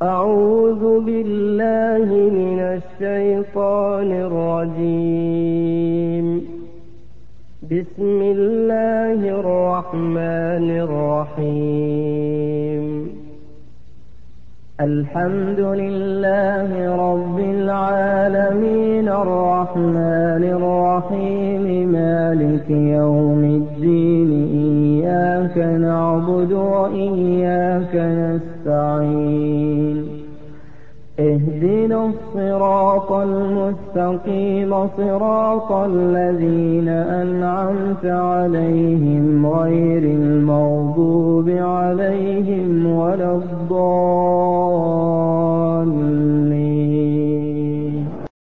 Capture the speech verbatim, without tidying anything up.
أعوذ بالله من الشيطان الرجيم. بسم الله الرحمن الرحيم. الحمد لله رب العالمين الرحمن الرحيم مالك يوم الدين إياك نعبد وإياك نستعين اهدنا الصراط المستقيم صراط الذين أنعمت عليهم غير